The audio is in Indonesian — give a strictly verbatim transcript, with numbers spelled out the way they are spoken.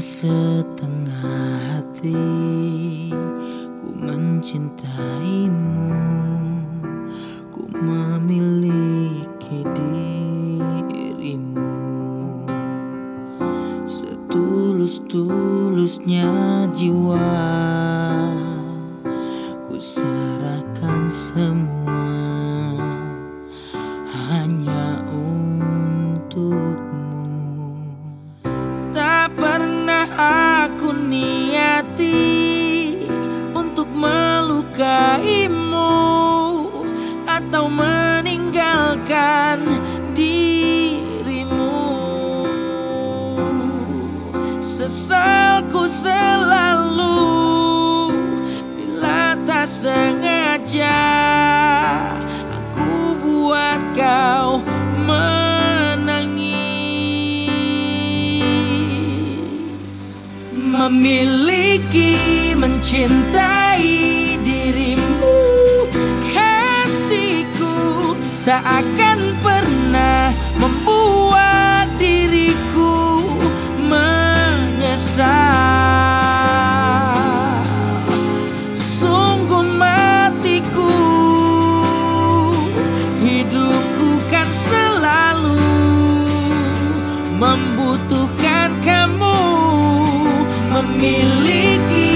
setengah hati ku mencintaimu, ku memiliki dirimu. Setulus-tulusnya jiwa ku serahkan semua hanya untukmu. Tak pernah aku niati untuk melukaimu atau meninggalkan dirimu. Sesalku selalu bila tak sengaja aku buat kau menangis. Memiliki, mencintai dirimu, kasihku tak akan pernah membuat diriku menyesal. Sungguh matiku, hidupku kan selalu membutuhkan kamu. Memiliki